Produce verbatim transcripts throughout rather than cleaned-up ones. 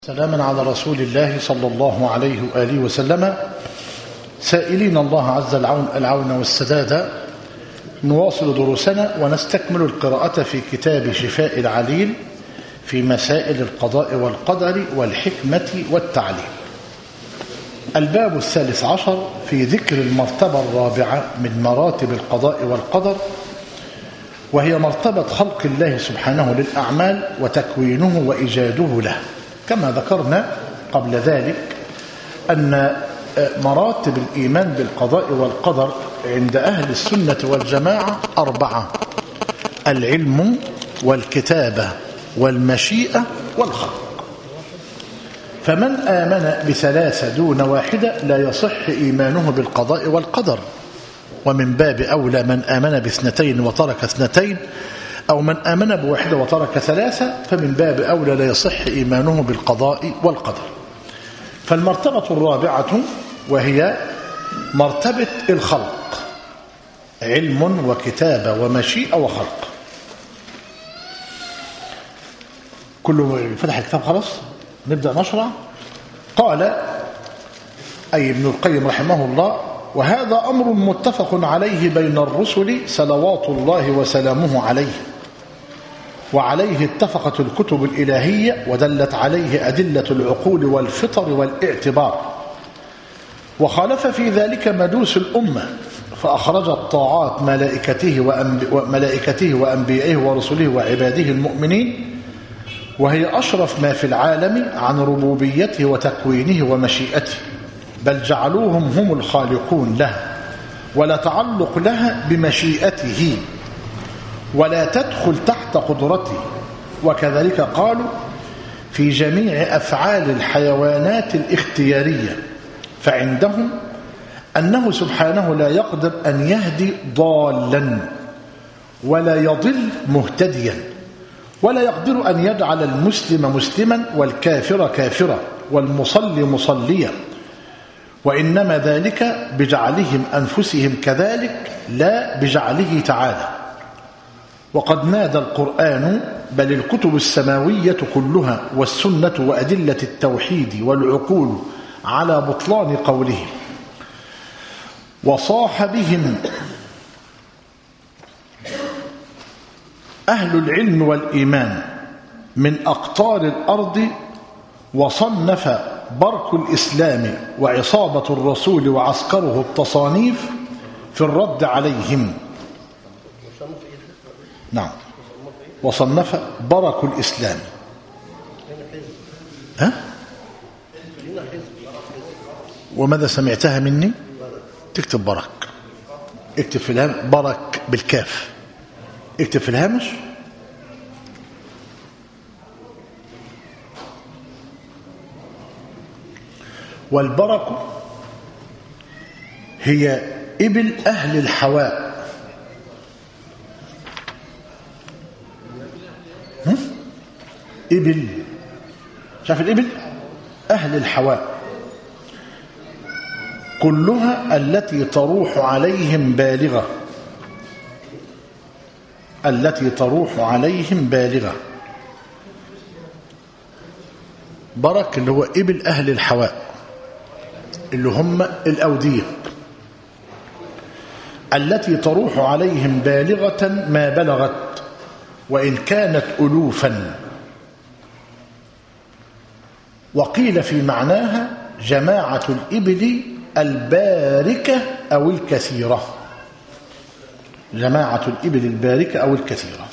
سلاما على رسول الله صلى الله عليه وآله وسلم. سائلين الله عز العون العون والسداد، نواصل دروسنا ونستكمل القراءة في كتاب شفاء العليل في مسائل القضاء والقدر والحكمة والتعليل. الباب الثالث عشر في ذكر المرتبة الرابعة من مراتب القضاء والقدر، وهي مرتبة خلق الله سبحانه للأعمال وتكوينه وإيجاده له. كما ذكرنا قبل ذلك أن مراتب الإيمان بالقضاء والقدر عند أهل السنة والجماعة أربعة: العلم والكتابة والمشيئة والخلق. فمن آمن بثلاثة دون واحدة لا يصح إيمانه بالقضاء والقدر، ومن باب أولى من آمن باثنتين وترك اثنتين، أو من آمن بواحدة وترك ثلاثة، فمن باب أولى لا يصح إيمانه بالقضاء والقدر. فالمرتبة الرابعة وهي مرتبة الخلق: علم وكتابة ومشيئة وخلق. كله فتح الكتاب خلاص، نبدأ نشرع. قال أي ابن القيم رحمه الله: وهذا أمر متفق عليه بين الرسل صلوات الله وسلامه عليه، وعليه اتفقت الكتب الإلهية ودلت عليه أدلة العقول والفطر والاعتبار، وخالف في ذلك مجوس الأمة فأخرجت طاعات ملائكته وملائكته وأنبيائه ورسله وعباده المؤمنين، وهي أشرف ما في العالم عن ربوبيته وتكوينه ومشيئته، بل جعلوهم هم الخالقون له، ولا تعلق لها بمشيئته ولا تدخل تحت قدرته. وكذلك قالوا في جميع أفعال الحيوانات الاختيارية، فعندهم أنه سبحانه لا يقدر أن يهدي ضالا ولا يضل مهتديا، ولا يقدر أن يجعل المسلم مسلما والكافر كافرا والمصلي مصليا، وإنما ذلك بجعلهم أنفسهم كذلك لا بجعله تعالى. وقد نادى القرآن بل الكتب السماوية كلها والسنة وأدلة التوحيد والعقول على بطلان قوله، وصاح بهم أهل العلم والإيمان من أقطار الأرض، وصنف برك الإسلام وعصابة الرسول وعسكره التصانيف في الرد عليهم. نعم، وصنف برك الإسلام. ها؟ وماذا سمعتها مني؟ تكتب برك، اكتب في الهامش برك بالكاف، اكتب في الهامش والبرك هي إبل أهل الحواء. إبل، شاف الإبل أهل الحواء كلها التي تروح عليهم بالغة، التي تروح عليهم بالغة. برك اللي هو إبل أهل الحواء اللي هم الأودية، التي تروح عليهم بالغة ما بلغت وإن كانت ألوفا. وقيل في معناها جماعة الإبل الباركة أو الكثيرة، جماعة الإبل الباركة أو الكثيرة.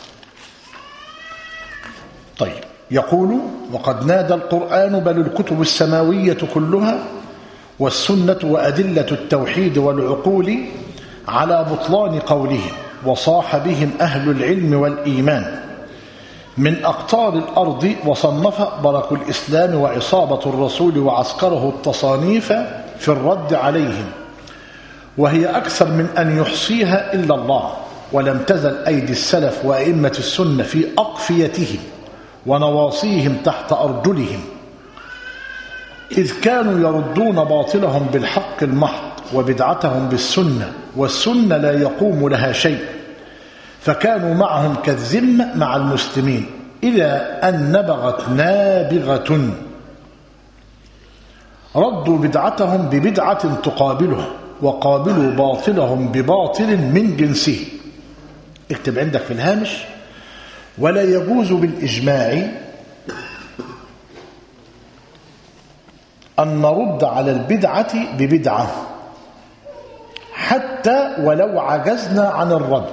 طيب، يقول: وقد نادى القرآن بل الكتب السماوية كلها والسنة وأدلة التوحيد والعقول على بطلان قوله، وصاح بهم أهل العلم والإيمان من أقطار الأرض، وصنف برك الإسلام وعصابة الرسول وعسكره التصانيف في الرد عليهم، وهي أكثر من أن يحصيها إلا الله. ولم تزل أيدي السلف وأئمة السنة في أقفيتهم ونواصيهم تحت أرجلهم، إذ كانوا يردون باطلهم بالحق المحض وبدعتهم بالسنة، والسنة لا يقوم لها شيء، فكانوا معهم كالذمة مع المسلمين، إلى أن نبغت نابغة ردوا بدعتهم ببدعة تقابلها وقابلوا باطلهم بباطل من جنسه. اكتب عندك في الهامش: ولا يجوز بالإجماع أن نرد على البدعة ببدعة حتى ولو عجزنا عن الرد.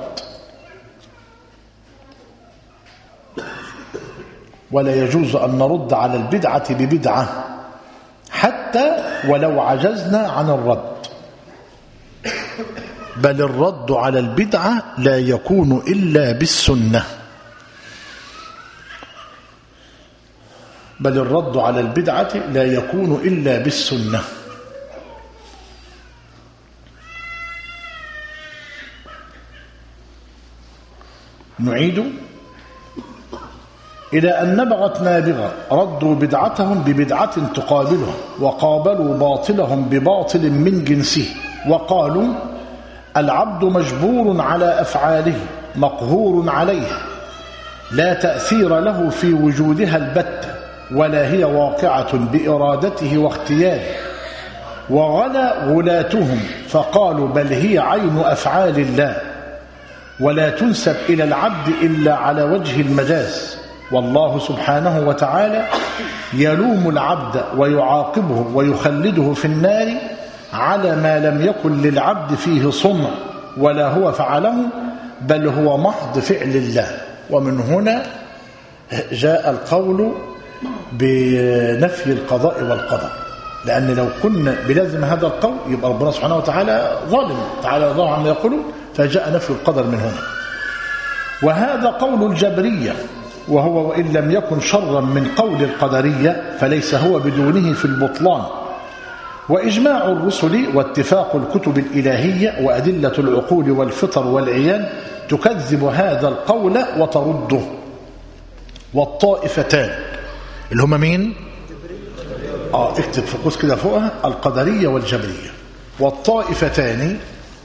ولا يجوز أن نرد على البدعة ببدعة حتى ولو عجزنا عن الرد، بل الرد على البدعة لا يكون إلا بالسنة. بل الرد على البدعة لا يكون إلا بالسنة. نعيد: إلى أن نبغت نابغة ردوا بدعتهم ببدعة تقابلها وقابلوا باطلهم بباطل من جنسه، وقالوا: العبد مجبور على أفعاله مقهور عليها، لا تأثير له في وجودها البتة، ولا هي واقعة بإرادته واختياره. وغلا غلاتهم فقالوا: بل هي عين أفعال الله، ولا تنسب إلى العبد إلا على وجه المجاز، والله سبحانه وتعالى يلوم العبد ويعاقبه ويخلده في النار على ما لم يكن للعبد فيه صنع ولا هو فعله، بل هو محض فعل الله. ومن هنا جاء القول بنفي القضاء والقدر، لأن لو كنا بلازم هذا القول يبقى ربنا سبحانه وتعالى ظالم، تعالى الله عما يقولون، فجاء نفي القدر من هنا. وهذا قول الجبرية، وهو وإن لم يكن شرا من قول القدرية فليس هو بدونه في البطلان. وإجماع الرسل واتفاق الكتب الإلهية وأدلة العقول والفطر والعيان تكذب هذا القول وترده. والطائفتان اللي هم مين؟ آه اكتب في قوس كده فوقها: القدرية والجبرية. والطائفتان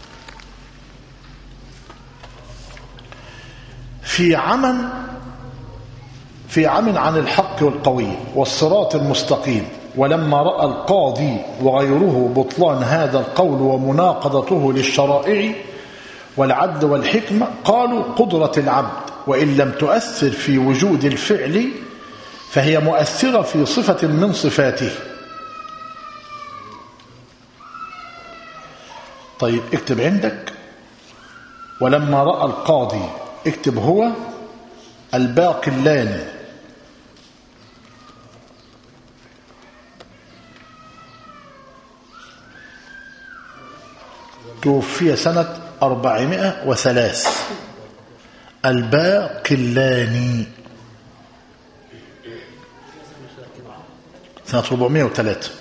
في عمى في عمى عن الحق والقوي والصراط المستقيم. ولما رأى القاضي وغيره بطلان هذا القول ومناقضته للشرائع والعدل والحكمة، قالوا: قدرة العبد وإن لم تؤثر في وجود الفعل فهي مؤثرة في صفة من صفاته. طيب اكتب عندك: ولما رأى القاضي، اكتب هو الباقلاني، توفي سنة أربعمائة وثلاثة. الباقلاني سنة أربعمائة وثلاثة.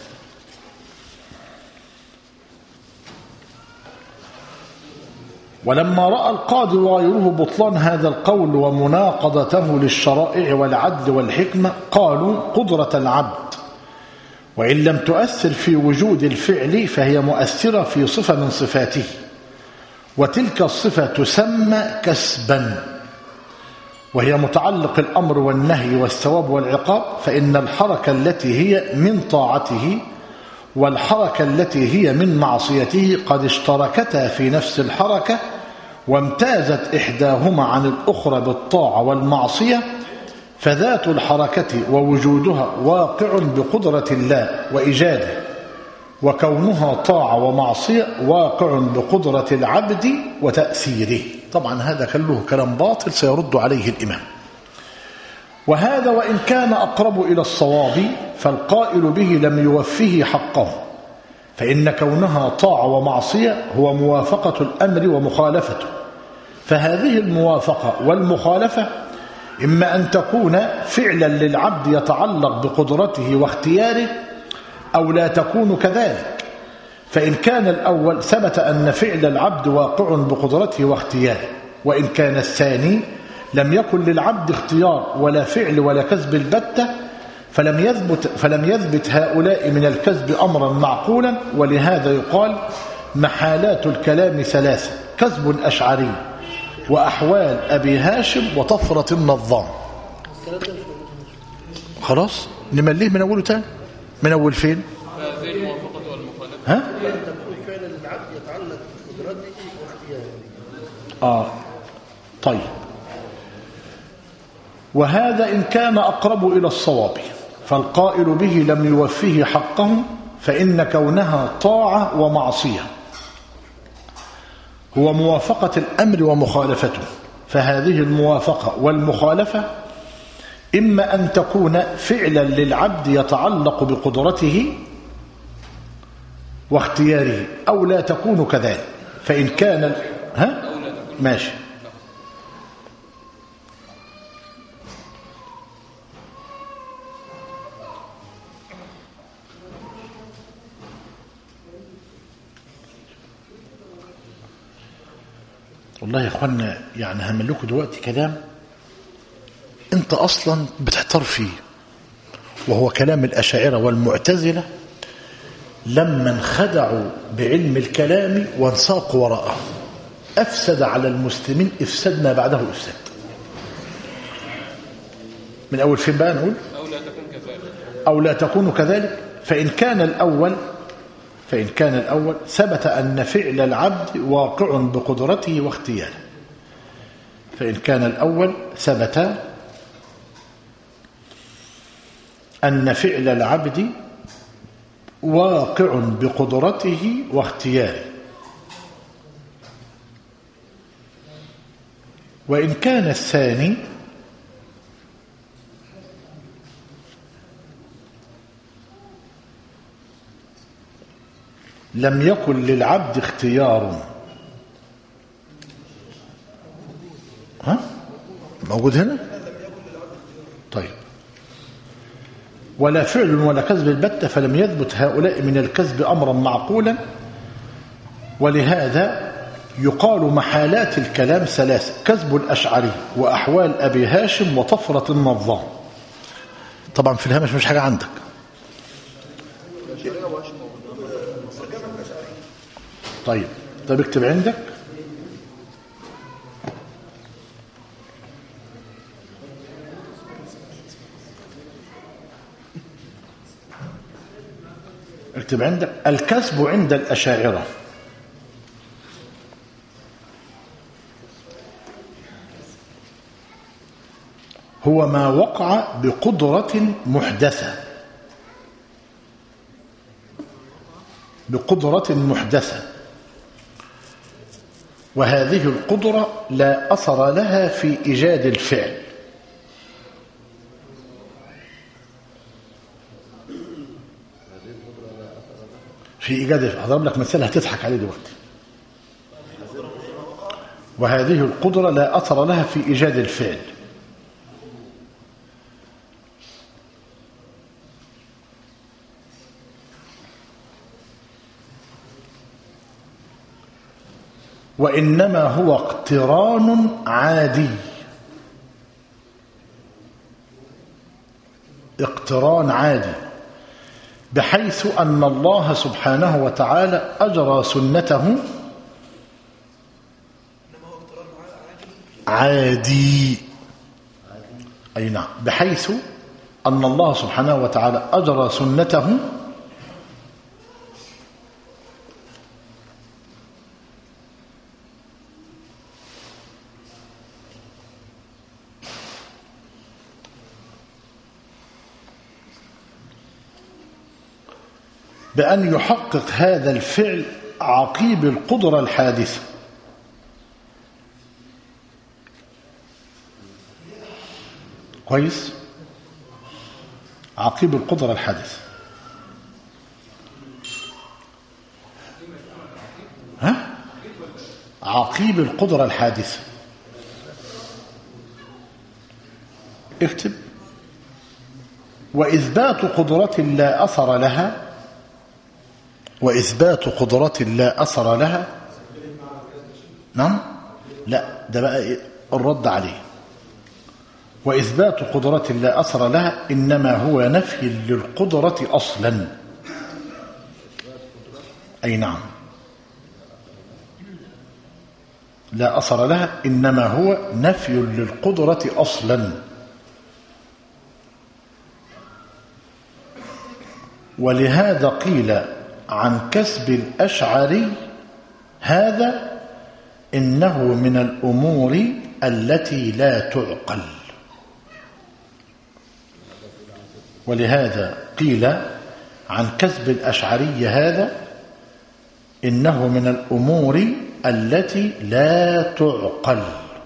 ولما رأى القاضي وغيره بطلان هذا القول ومناقضته للشرائع والعدل والحكمة، قالوا: قدرة العبد وإن لم تؤثر في وجود الفعل فهي مؤثرة في صفة من صفاته، وتلك الصفة تسمى كسبا، وهي متعلق الأمر والنهي والثواب والعقاب. فإن الحركة التي هي من طاعته والحركة التي هي من معصيته قد اشتركتا في نفس الحركة، وامتازت إحداهما عن الأخرى بالطاعة والمعصية، فذات الحركة ووجودها واقع بقدرة الله وإيجاده، وكونها طاعة ومعصية واقع بقدرة العبد وتأثيره. طبعا هذا كله كلام باطل سيرد عليه الإمام. وهذا وإن كان أقرب إلى الصواب فالقائل به لم يوفه حقه، فإن كونها طاعة ومعصية هو موافقة الأمر ومخالفته. فهذه الموافقة والمخالفة إما أن تكون فعلا للعبد يتعلق بقدرته واختياره، أو لا تكون كذلك. فإن كان الأول ثبت أن فعل العبد واقع بقدرته واختياره، وإن كان الثاني لم يكن للعبد اختيار ولا فعل ولا كسب البتة، فلم يثبت, فلم يثبت هؤلاء من الكسب أمرا معقولا. ولهذا يقال: محالات الكلام ثلاثة: كسب الأشعري، وأحوال أبي هاشم، وطفرة النظام. خلاص نمليه من أوله تاني. من أول فين؟ ها؟ أن تكون فعلا العبد يتعلق بقدرته واختياره. آه طيب، وهذا إن كان أقرب إلى الصواب، فالقائل به لم يوفيه حقه، فإن كونها طاعة ومعصية هو موافقة الأمر ومخالفته، فهذه الموافقة والمخالفة إما أن تكون فعلا للعبد يتعلق بقدرته واختياره، أو لا تكون كذلك. فإن كان ها ماشي. والله يا اخوانا يعني هعمل لكم دلوقتي كلام انت اصلا بتحتار فيه، وهو كلام الاشاعره والمعتزله لما انخدعوا بعلم الكلام وانساقوا وراءه، افسد على المسلمين افساد ما بعده افساد. من اول فين بقى نقول؟ او لا تكون كذلك او لا تكون كذلك. فان كان الاول فإن كان الأول ثبت أن فعل العبد واقع بقدرته واختياره. فإن كان الأول ثبت أن فعل العبد واقع بقدرته واختياره، وإن كان الثاني لم يكن للعبد اختيار. ها موجود هنا؟ طيب، ولا فعل ولا كذب البتة، فلم يثبت هؤلاء من الكذب أمرا معقولا. ولهذا يقال محالات الكلام ثلاث: كذب الأشعري، وأحوال أبي هاشم، وطفرة النظام. طبعا في الهامش مش حاجة عندك. طيب طيب اكتب عندك اكتب عندك الكذب عند الأشاعرة هو ما وقع بقدرة محدثة بقدرة محدثة وهذه القدرة لا أثر لها في إيجاد الفعل. في إيجاد الفعل هضرب لك مثال هتضحك عليه دلوقتي. وهذه القدرة لا أثر لها في إيجاد الفعل. وإنما هو اقتران عادي اقتران عادي بحيث أن الله سبحانه وتعالى أجرى سنته عادي أي نعم بحيث أن الله سبحانه وتعالى أجرى سنته بأن يحقق هذا الفعل عقيب القدرة الحادثة. كويس؟ عقيب القدرة الحادثة. ها؟ عقيب القدرة الحادثة. اكتب: وإثبات قدرة لا أثر لها وإثبات قدرة لا أثر لها. نعم لا ده بقى الرد عليه. وإثبات قدرة لا أثر لها إنما هو نفي للقدرة أصلا. أي نعم لا أثر لها إنما هو نفي للقدرة أصلا. ولهذا قيل عن كسب الأشعري هذا إنه من الأمور التي لا تعقل. ولهذا قيل عن كسب الأشعري هذا إنه من الأمور التي لا تعقل.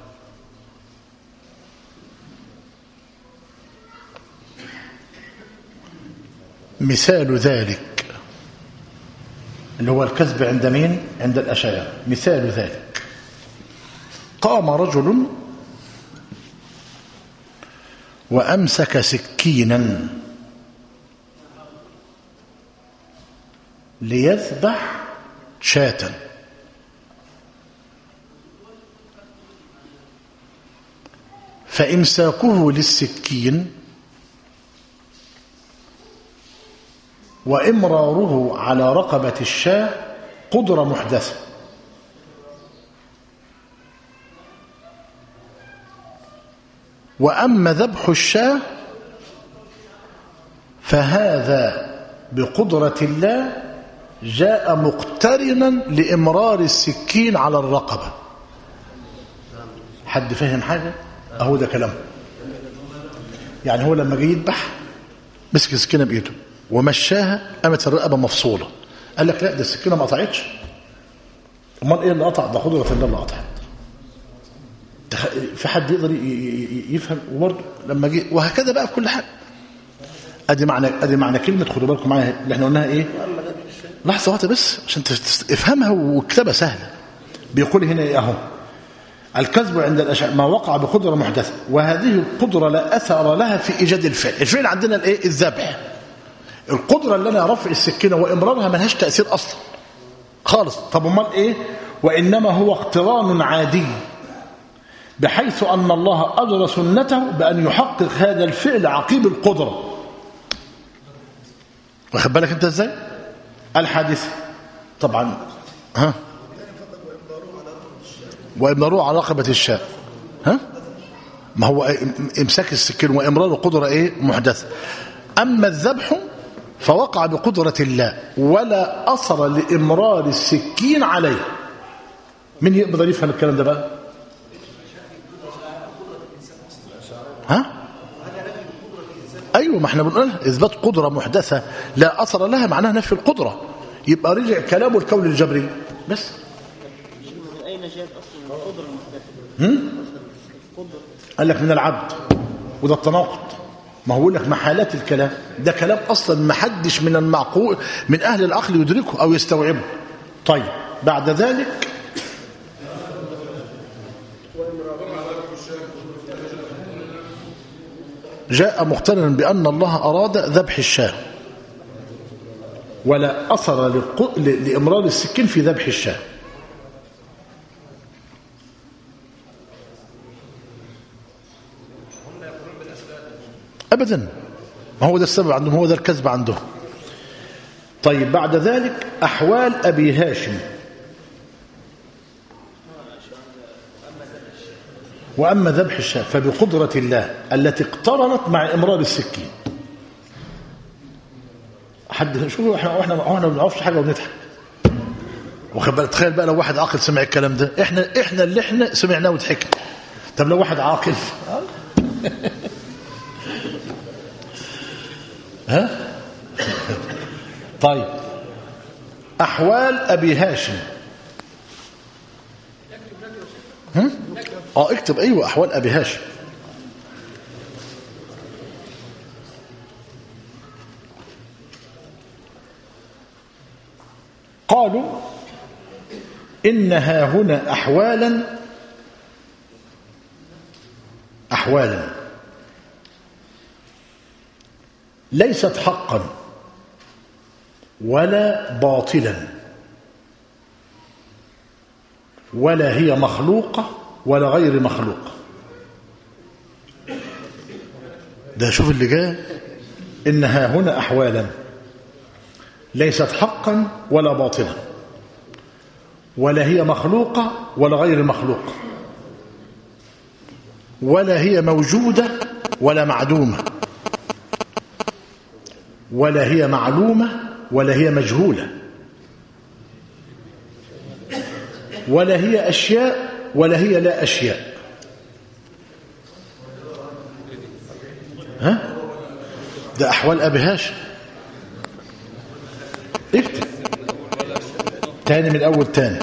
مثال ذلك اللي هو الكذب عند مين؟ عند الأشاعرة. مثال ذلك قام رجل وأمسك سكينا ليذبح شاة، فإمساكه للسكين وإمراره على رقبة الشاة قدرة محدثة، وأما ذبح الشاة فهذا بقدرة الله جاء مقترنا لإمرار السكين على الرقبة. حد فهم حاجة؟ أهو ده كلامه. يعني هو لما جاي يذبح مسك السكينة بإيده ومشاها، قامت الرقبة مفصولة. قال لك لا، ده السكينة ما قطعتش. امال ايه اللي قطع؟ ده قدرة الله اللي قطعت. في حد يقدر يفهم؟ وبرضه لما جه وهكذا بقى في كل حاجه. ادي معنى ادي معنى كلمه، خدوا بالكم معايا اللي احنا قلناها ايه. لحظه واحده بس عشان تفهمها وكتابه سهله. بيقول هنا ايه اهو: الكذب عند الاشاعره ما وقع بقدره محدثه، وهذه القدره لا اثر لها في ايجاد الفعل. الفعل عندنا الايه؟ الذبح. القدره اللي انا رفع السكينه وامرارها ما لهاش تاثير اصلا خالص. طب امال ايه؟ وانما هو اقتران عادي، بحيث أن الله أجرى سنته بأن يحقق هذا الفعل عقيب القدرة. واخد بالك أنت إزاي؟ الحادثة طبعا ها وإمراره على رقبة الشاة. ها ما هو إمساك السكين وإمراره قدرة إيه؟ محدثة. أما الذبح فوقع بقدرة الله ولا أثر لإمرار السكين عليه. من يقدر يفهم الكلام ده بقى؟ ها؟ أيوة، ما احنا بنقول إثبات قدرة محدثة لا أثر لها معناها نفي القدرة. يبقى رجع كلامه الكون الجبري بس. من أين جاءت أصلا القدرة المحدثة؟ قال لك من العبد، وده التناقض. ما هو يقول لك محالات الكلام ده كلام أصلا ما حدش من المعقول من أهل العقل يدركه أو يستوعبه. طيب بعد ذلك جاء مقترنا بأن الله أراد ذبح الشاة ولا أثر لإمرار السكين في ذبح الشاة. أبدا، ما هو ده السبب عندهم، هو ده الكذب عندهم. طيب بعد ذلك أحوال أبي هاشم. وأما ذبح الشاة فبقدرة الله التي اقترنت مع إمرار السكين. حد شوفوا احنا احنا احنا ما بنعرفش حاجه وبنضحك. واخد بالك؟ تخيل بقى لو واحد عاقل سمع الكلام ده، احنا احنا اللي احنا سمعناه وضحكنا. طب لو واحد عاقل ها؟ طيب أحوال أبي هاشم. هم؟ اه اكتب. ايوه احوال ابي هاشم. قالوا انها هنا احوالا احوالا ليست حقا ولا باطلا ولا هي مخلوقه ولا غير مخلوق. ده شوف اللي جاء: إنها هنا أحوالا ليست حقا ولا باطلا ولا هي مخلوقة ولا غير مخلوقة ولا هي موجودة ولا معدومة ولا هي معلومة ولا هي مجهولة ولا هي أشياء ولا هي لا أشياء. ها؟ ده أحوال أبي هاشم. اكتب تاني من الأول تاني.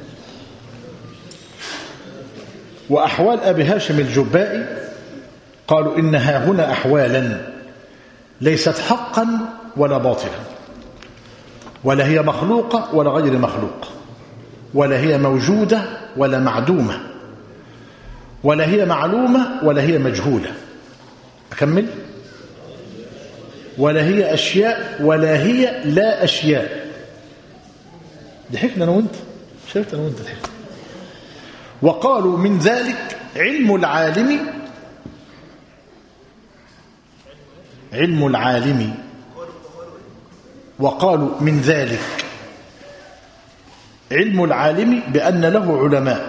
وأحوال أبي هاشم الجبائي قالوا إنها هنا أحوالا ليست حقا ولا باطلا، ولا هي مخلوقة ولا غير مخلوقة، ولا هي موجودة ولا معدومة، ولا هي معلومة ولا هي مجهولة. أكمل. ولا هي أشياء ولا هي لا أشياء. ضحكنا أنا وأنت، شفت أنا وأنت ضحكنا. وقالوا من ذلك علم العالم، علم العالم. وقالوا من ذلك علم العالم بأن له علماء،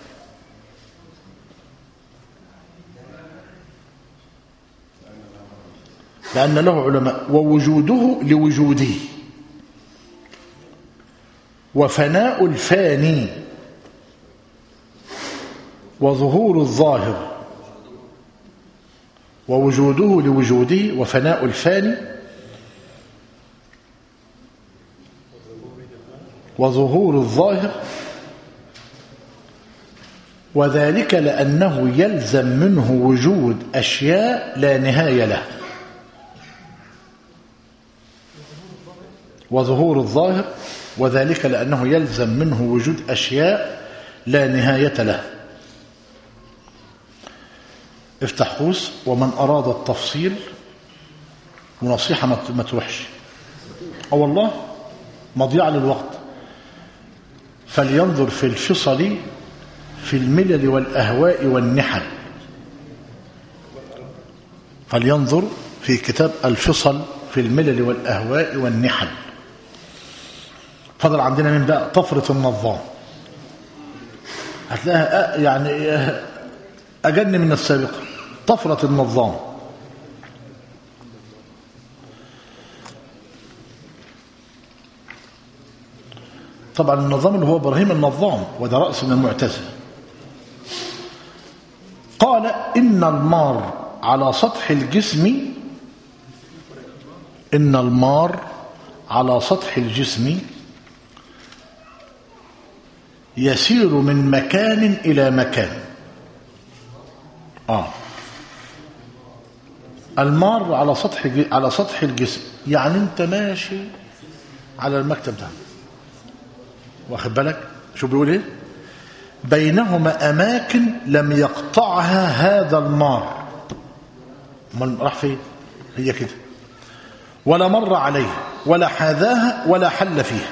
بأن له علماء ووجوده لوجوده، وفناء الفاني وظهور الظاهر، ووجوده لوجوده وفناء الفاني وظهور الظاهر، وذلك لأنه يلزم منه وجود أشياء لا نهاية له. وظهور الظاهر وذلك لأنه يلزم منه وجود أشياء لا نهاية له. افتح قوس. ومن أراد التفصيل، ونصيحة ما تروحش أو والله مضيع للوقت، فلينظر في الفصل في الملل والأهواء والنحل. فلينظر في كتاب الفصل في الملل والأهواء والنحل. فضل عندنا من بقى طفرة النظام، هتلاقيها يعني أجن من السابقة. طفرة النظام طبعا النظام اللي هو إبراهيم النظام، وده رأس من المعتزلة. قال إن المار على سطح الجسم، إن المار على سطح الجسم يسير من مكان إلى مكان. آه المار على سطح على سطح الجسم، يعني أنت ماشي على المكتب ده، واخد بالك شو بيقول إيه؟ بينهما أماكن لم يقطعها هذا المار. من راح فين؟ هي كده، ولا مر عليها ولا حاذاها ولا حل فيها.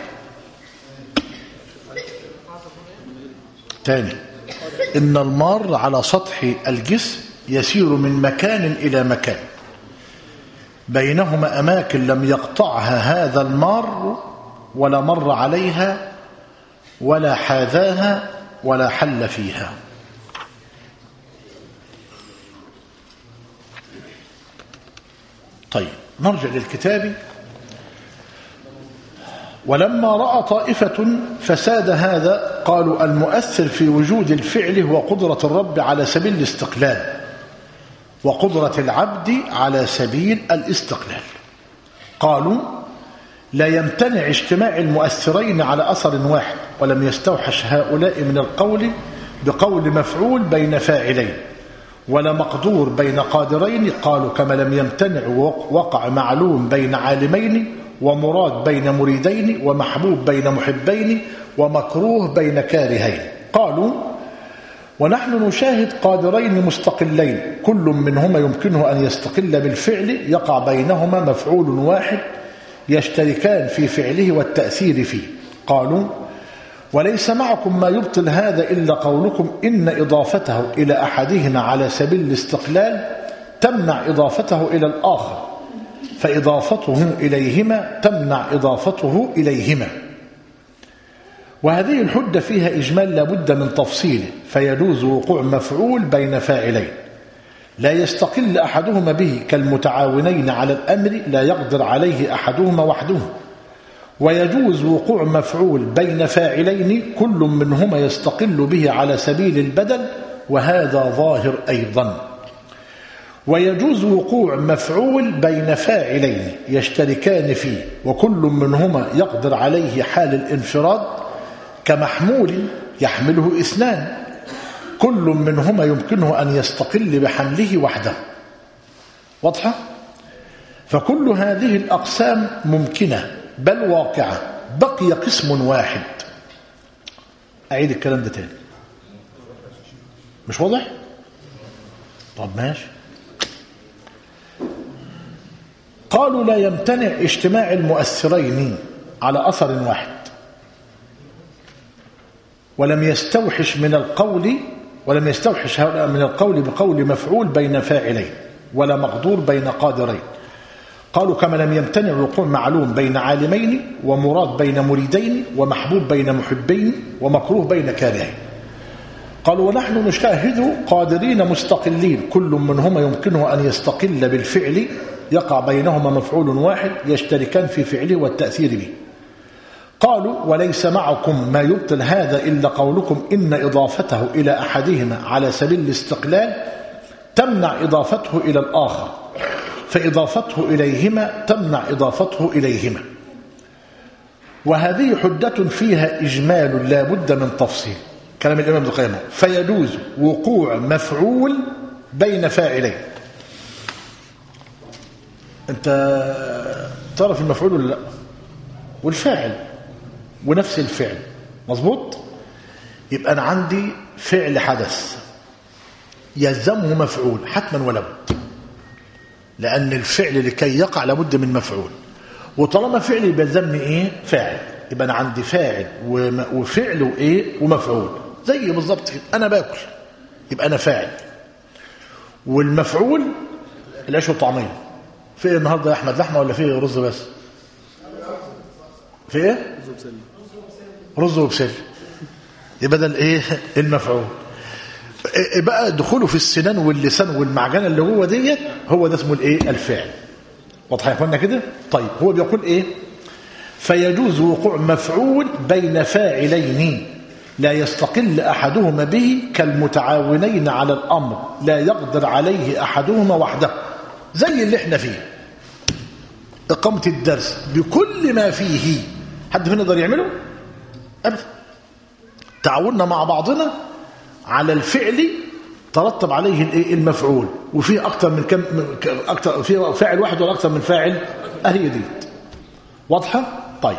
تاني، إن المار على سطح الجسم يسير من مكان إلى مكان، بينهما أماكن لم يقطعها هذا المار ولا مر عليها ولا حاذاها ولا حل فيها. طيب نرجع للكتاب. ولما رأى طائفة فساد هذا قالوا المؤثر في وجود الفعل هو قدرة الرب على سبيل الاستقلال، وقدرة العبد على سبيل الاستقلال. قالوا لا يمتنع اجتماع المؤثرين على أثر واحد، ولم يستوحش هؤلاء من القول بقول مفعول بين فاعلين، ولا مقدور بين قادرين. قالوا كما لم يمتنع وقع معلوم بين عالمين، ومراد بين مريدين، ومحبوب بين محبين، ومكروه بين كارهين. قالوا ونحن نشاهد قادرين مستقلين كل منهما يمكنه أن يستقل بالفعل، يقع بينهما مفعول واحد يشتركان في فعله والتأثير فيه. قالوا وليس معكم ما يبطل هذا إلا قولكم إن إضافته إلى أحدهما على سبيل الاستقلال تمنع إضافته إلى الآخر، فإضافته إليهما تمنع إضافته إليهما. وهذه الحجة فيها إجمال لا بد من تفصيله، فيجوز وقوع مفعول بين فاعلين لا يستقل أحدهما به، كالمتعاونين على الأمر لا يقدر عليه أحدهما وحده، ويجوز وقوع مفعول بين فاعلين كل منهما يستقل به على سبيل البدل، وهذا ظاهر أيضا. ويجوز وقوع مفعول بين فاعلين يشتركان فيه وكل منهما يقدر عليه حال الانفراد، كمحمول يحمله اثنان كل منهما يمكنه أن يستقل بحمله وحده. واضحة؟ فكل هذه الأقسام ممكنة بل واقعة، بقي قسم واحد. أعيد الكلام ده تاني، مش واضح؟ طب ماشي. قالوا لا يمتنع اجتماع المؤثرين على أثر واحد، ولم يستوحش من القول ولم يستوحش هؤلاء من القول بقول مفعول بين فاعلين ولا مقدور بين قادرين. قالوا كما لم يمتنع وقوع معلوم بين عالمين، ومراد بين مريدين، ومحبوب بين محبين، ومكروه بين كارهين. قالوا ونحن نشاهد قادرين مستقلين كل منهما يمكنه أن يستقل بالفعل يقع بينهما مفعول واحد يشتركان في فعله والتأثير به. قالوا وليس معكم ما يبطل هذا إلا قولكم إن إضافته إلى أحدهما على سبيل الاستقلال تمنع إضافته إلى الآخر، فإضافته إليهما تمنع إضافته إليهما. وهذه حجة فيها إجمال لا بد من تفصيل. كلام الإمام ابن القيم. فيجوز وقوع مفعول بين فاعلين. أنت تعرف المفعول ولا لا؟ والفاعل ونفس الفعل، مظبوط؟ يبقى أنا عندي فعل حدث يلزمه مفعول حتما ولا بد، لأن الفعل لكي يقع لابد من مفعول، وطالما فعل بيلزمني إيه؟ فاعل. يبقى أنا عندي فاعل وفعل وإيه؟ ومفعول. زي بالظبط كده، أنا باكل يبقى أنا فاعل، والمفعول العيش والطعمية. في إيه النهارده يا أحمد؟ لحمة ولا في رز بس؟ في إيه؟ رز وبسل. يبقى ده الإيه؟ المفعول. بقى دخوله في السنان واللسان والمعجنة اللي هو ديت هو ده اسمه الإيه؟ الفعل. واضح يا اخوانا كده؟ طيب هو بيقول إيه؟ فيجوز وقوع مفعول بين فاعلين لا يستقل أحدهما به، كالمتعاونين على الأمر لا يقدر عليه أحدهما وحده، زي اللي احنا فيه إقامة الدرس بكل ما فيه. حد فينا يقدر يعمله؟ أبدا. تعاوننا مع بعضنا على الفعل ترتب عليه الايه؟ المفعول، وفيه أكتر من كم أكتر، فيه فاعل واحد ولا أكتر من فاعل؟ أهي دي واضحة؟ طيب.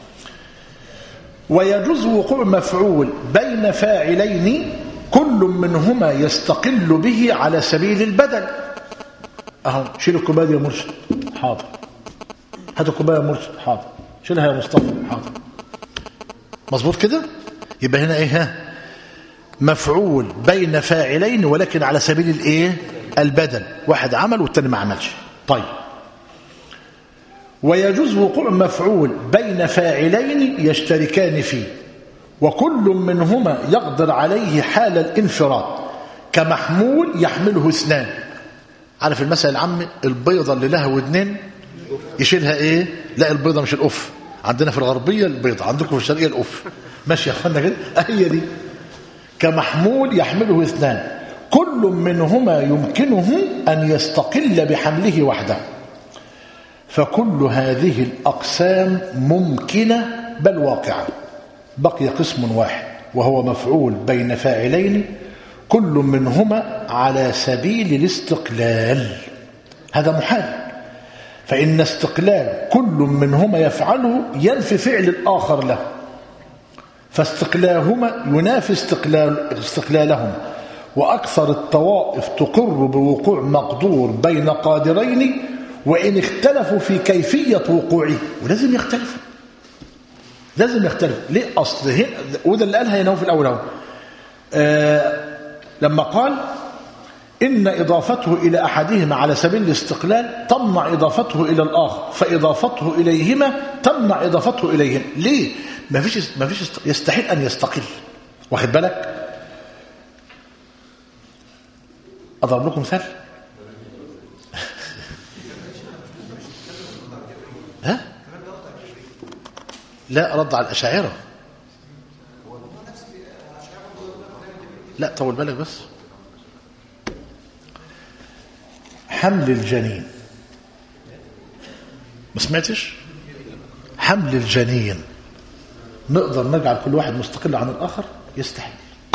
ويجوز وقوع مفعول بين فاعلين كل منهما يستقل به على سبيل البدل. اهو شيل الكوبايه يا مرشد، حاضر. هات الكوبايه يا مرشد، حاضر. شيلها يا مصطفى، حاضر. مظبوط كده؟ يبقى هنا ايه؟ ها، مفعول بين فاعلين ولكن على سبيل الايه؟ البدل. واحد عمل والتاني ما عملش. طيب. ويجوز وقوع مفعول بين فاعلين يشتركان فيه وكل منهما يقدر عليه حال الانفراد، كمحمول يحمله اثنان. عارف المثل العام؟ البيضة اللي لها ودنين يشيلها ايه؟ لا، البيضة مش الأف. عندنا في الغربية البيضة، عندكم في الشرقية الأف. ماشي يا اخوانا كده؟ هي دي. كمحمول يحمله اثنان كل منهما يمكنه أن يستقل بحمله وحده. فكل هذه الأقسام ممكنة بل واقعة، بقي قسم واحد وهو مفعول بين فاعلين كل منهما على سبيل الاستقلال. هذا محال، فإن استقلال كل منهما يفعله ينفي فعل الآخر له، فاستقلالهما ينافي استقلال استقلالهم. وأكثر الطوائف تقر بوقوع مقدور بين قادرين وإن اختلفوا في كيفية وقوعه. ولازم يختلفوا، لازم يختلف. ليه؟ أصل هنا، وده اللي قالها هنا في الأول اهو. آه لما قال إن إضافته إلى أحدهما على سبيل الاستقلال تمنع إضافته إلى الآخر، فإضافته إليهما تمنع إضافته إليهما. ليه؟ ما فيش ما فيش يستحيل أن يستقل. واخد بالك؟ أضرب لكم مثال. ها؟ لا، رد على الأشاعرة. لا طول بالك بس. حمل الجنين، ما سمعتش؟ حمل الجنين نقدر نجعل كل واحد مستقل عن الآخر؟ يستحيل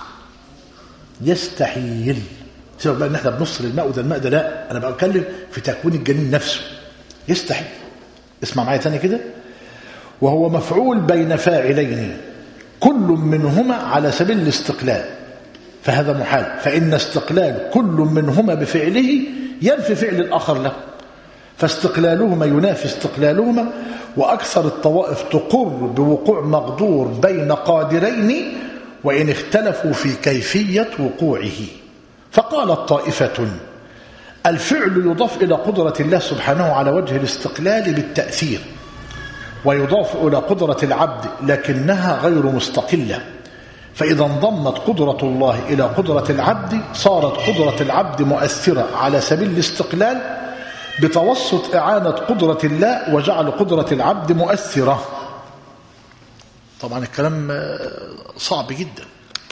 يستحيل. سيبك بقى ان احنا بنصل الماء وده الماء ده، لا، انا بتكلم في تكوين الجنين نفسه. يستحيل. اسمع معايا تاني كده. وهو مفعول بين فاعلين كل منهما على سبيل الاستقلال، فهذا محال، فإن استقلال كل منهما بفعله ينفي فعل الآخر له، فاستقلالهما ينافي استقلالهما. وأكثر الطوائف تقر بوقوع مقدور بين قادرين وإن اختلفوا في كيفية وقوعه. فقالت طائفة: الفعل يضاف إلى قدرة الله سبحانه على وجه الاستقلال بالتأثير، ويضاف إلى قدرة العبد لكنها غير مستقلة، فإذا انضمت قدرة الله إلى قدرة العبد صارت قدرة العبد مؤثرة على سبيل الاستقلال بتوسط إعانة قدرة الله وجعل قدرة العبد مؤثرة. طبعا الكلام صعب جدا.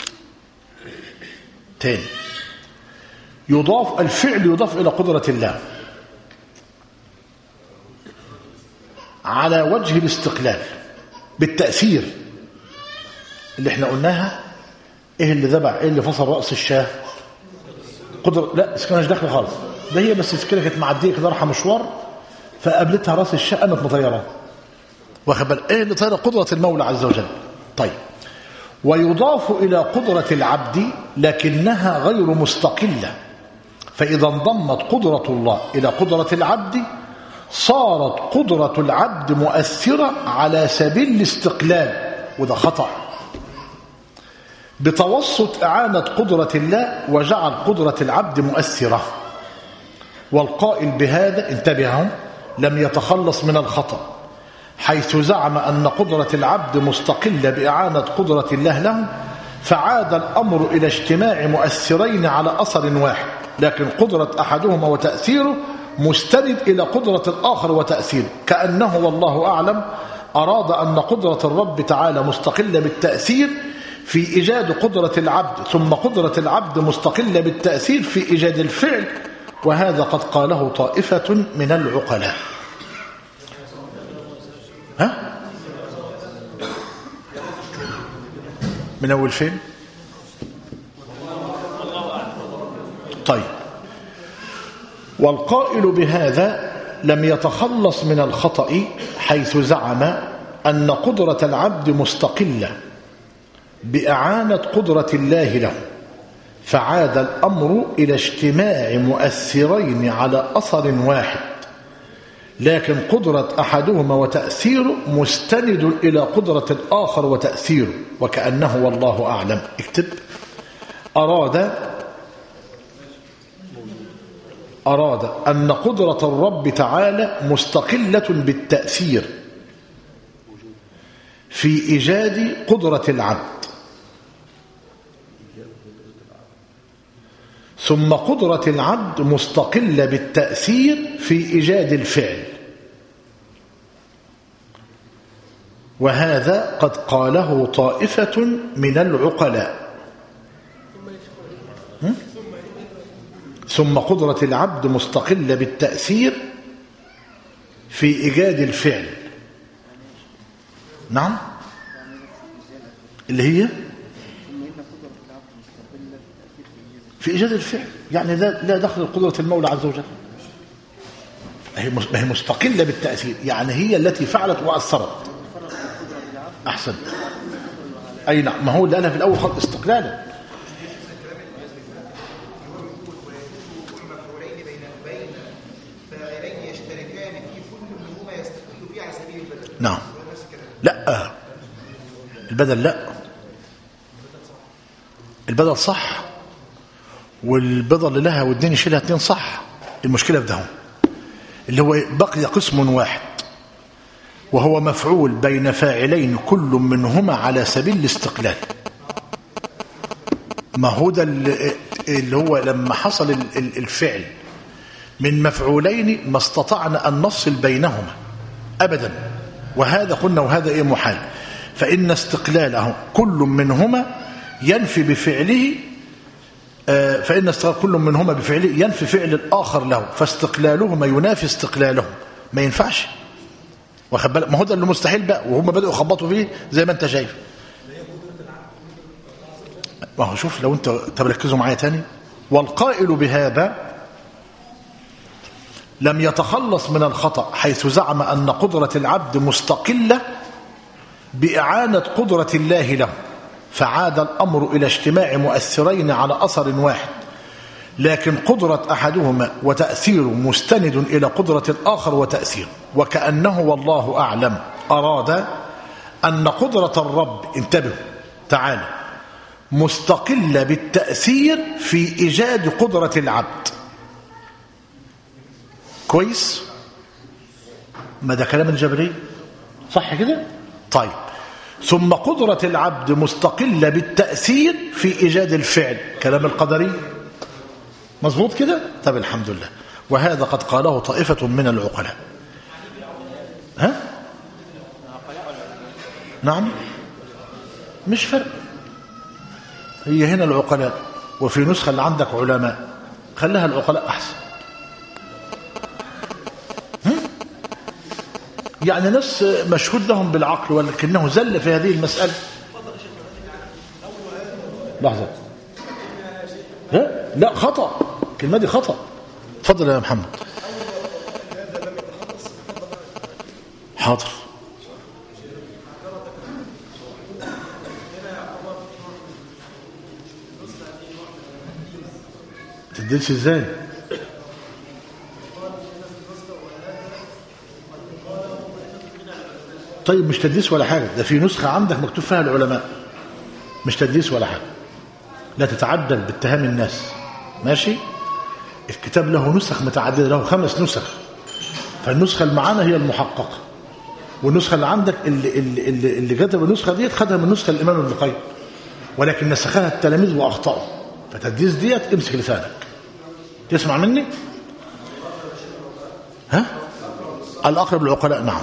تاني، يضاف الفعل يضاف إلى قدرة الله على وجه الاستقلال بالتأثير اللي احنا قلناها. ايه اللي ذبح؟ ايه اللي فصل رأس الشاه؟ قدرة. لا اسكناش داخل خالص، ده هي بس كده كانت معديه كده رايحه مشوار فقابلتها راس الشاه قامت مطيره، واخد بالك؟ ايه اللي طيره؟ قدرة المولى عز وجل. طيب، ويضاف إلى قدرة العبد لكنها غير مستقلة، فإذا انضمت قدرة الله إلى قدرة العبد صارت قدرة العبد مؤثرة على سبيل الاستقلال، وده خطأ، بتوسط إعانة قدرة الله وجعل قدرة العبد مؤثرة. والقائل بهذا، انتبهوا، لم يتخلص من الخطأ، حيث زعم أن قدرة العبد مستقلة بإعانة قدرة الله له، فعاد الأمر إلى اجتماع مؤثرين على أثر واحد، لكن قدرة أحدهما وتأثيره مستند إلى قدرة الآخر وتأثيره، كأنه والله أعلم أراد أن قدرة الرب تعالى مستقلة بالتأثير في إيجاد قدرة العبد، ثم قدرة العبد مستقلة بالتأثير في إيجاد الفعل، وهذا قد قاله طائفة من العقلاء. ها؟ من أول فين؟ طيب، والقائل بهذا لم يتخلص من الخطأ، حيث زعم أن قدرة العبد مستقلة بإعانة قدرة الله له، فعاد الأمر إلى اجتماع مؤثرين على أثر واحد، لكن قدرة أحدهما وتأثيره مستند إلى قدرة الآخر وتأثيره، وكأنه والله أعلم. اكتب: أراد أراد أن قدرة الرب تعالى مستقلة بالتأثير في إيجاد قدرة العبد، ثم قدرة العبد مستقلة بالتأثير في إيجاد الفعل، وهذا قد قاله طائفة من العقلاء. ثم قدرة العبد مستقلة بالتأثير في إيجاد الفعل. نعم، اللي هي في إيجاد الفعل، يعني لا لا دخل قدرة المولى عز وجل، هي مستقلة بالتأثير، يعني هي التي فعلت وأثرت. أحسن، أي نعم، ما هو اللي قالها في الأول خلق استقلالا. نعم، لا البدل لا، البدل صح، والبضل اللي لها والدين يشيلها اتنين صح. المشكلة في ده اللي هو بقي قسم واحد، وهو مفعول بين فاعلين كل منهما على سبيل الاستقلال. ما هو ده اللي هو لما حصل الفعل من مفعولين ما استطعنا أن نفصل بينهما أبدا، وهذا قلنا وهذا إيه محال، فإن استقلاله كل منهما ينفي بفعله فإن استقلال كل منهما بفعله ينفي فعل الآخر له، فاستقلالهما ينافي استقلالهم، ما ينفعش. واخد بالك؟ ما هو ده اللي مستحيل بقى، وهم بدأوا يخبطوا فيه زي ما انت شايف. ما هو شوف لو انت تركزوا معايا تاني. والقائل بهذا لم يتخلص من الخطأ حيث زعم أن قدرة العبد مستقلة بإعانة قدرة الله له، فعاد الأمر إلى اجتماع مؤثرين على أثر واحد، لكن قدرة أحدهما وتأثيره مستند إلى قدرة الآخر وتأثيره، وكأنه والله أعلم أراد أن قدرة الرب انتبه تعالى مستقلة بالتأثير في إيجاد قدرة العبد. كويس؟ ما ده كلام الجبري صح كده؟ طيب، ثم قدرة العبد مستقلة بالتأثير في إيجاد الفعل، كلام القدري مظبوط كده؟ طب الحمد لله. وهذا قد قاله طائفة من العقلاء. ها؟ نعم، مش فرق، هي هنا العقلاء وفي نسخة اللي عندك علماء، خليها العقلاء أحسن. يعني ناس مشهود لهم بالعقل ولكنه زل في هذه المسألة. لحظة، لا لا خطأ، الكلمة دي خطأ. تفضل يا محمد. حاضر. تدلش ازاي؟ طيب مش تدليس ولا حاجة، ده في نسخة عندك مكتوب فيها العلماء، مش تدليس ولا حاجة، لا تتعدل باتهام الناس. ماشي؟ الكتاب له نسخ متعددة، له خمس نسخ، فالنسخة اللي معانا هي المحققة، والنسخة اللي عندك اللي, اللي, اللي, اللي كتب النسخة ديت خدها من نسخة الإمام ابن القيم، ولكن نسخها التلاميذ وأخطأوا، فتدليس ديت امسك لسانك. تسمع مني؟ ها؟ الأقرب العقلاء نعم،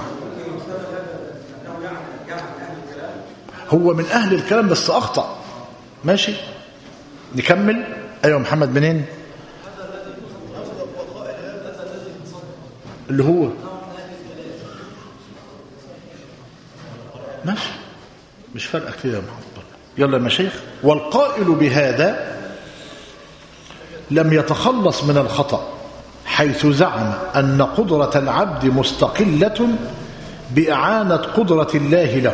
هو من أهل الكلام بس أخطأ. ماشي؟ نكمل. أيوة محمد منين؟ اللي هو ماشي، مش فارقة كتير يا محمد. يلا يا مشايخ. والقائل بهذا لم يتخلص من الخطأ حيث زعم أن قدرة العبد مستقلة بإعانة قدرة الله له،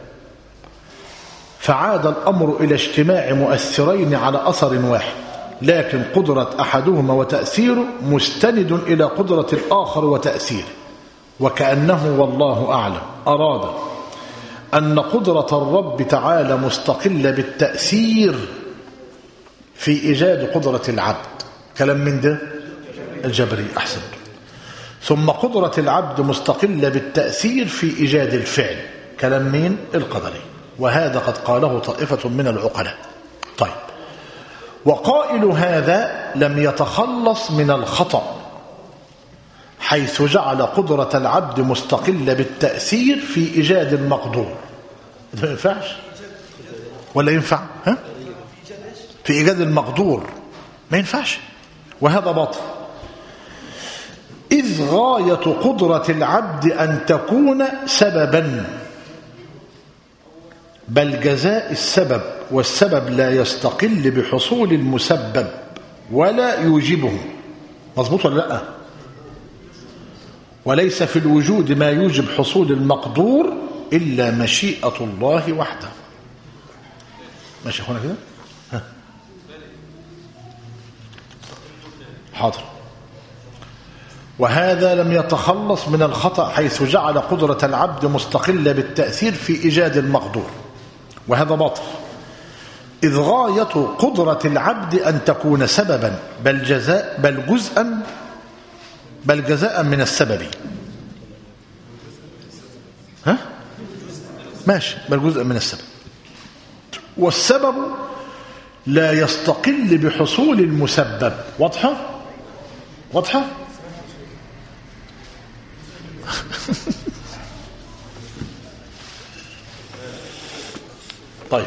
فعاد الأمر إلى اجتماع مؤثرين على أثر واحد، لكن قدرة أحدهما وتأثيره مستند إلى قدرة الآخر وتأثيره، وكأنه والله أعلم أراد أن قدرة الرب تعالى مستقلة بالتأثير في إيجاد قدرة العبد. كلام من ده الجبري أحسن. ثم قدرة العبد مستقلة بالتأثير في إيجاد الفعل. كلام مين؟ القدري. وهذا قد قاله طائفة من العقلاء. طيب، وقائل هذا لم يتخلص من الخطأ حيث جعل قدرة العبد مستقلة بالتأثير في إيجاد المقدور. ما ينفعش ولا ينفع؟ ها؟ في إيجاد المقدور ما ينفعش، وهذا باطل، إذ غاية قدرة العبد أن تكون سببا، بل جزاء السبب، والسبب لا يستقل بحصول المسبب ولا يوجبه. مظبوط ولا لا؟ وليس في الوجود ما يوجب حصول المقدور إلا مشيئة الله وحده. ماشي يا اخوانا كده؟ ها. حاضر. وهذا لم يتخلص من الخطأ حيث جعل قدرة العبد مستقلة بالتأثير في إيجاد المقدور، وهذا باطل، إذ غاية قدرة العبد أن تكون سببا، بل جزاء بل جزءا بل جزاء من السبب. ها؟ ماشي، بل جزءا من السبب، والسبب لا يستقل بحصول المسبب. واضحة؟ واضحة؟ طيب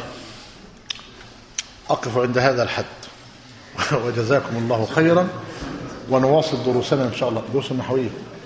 أقف عند هذا الحد وجزاكم الله خيرا، ونواصل دروسنا إن شاء الله، دروس النحوية.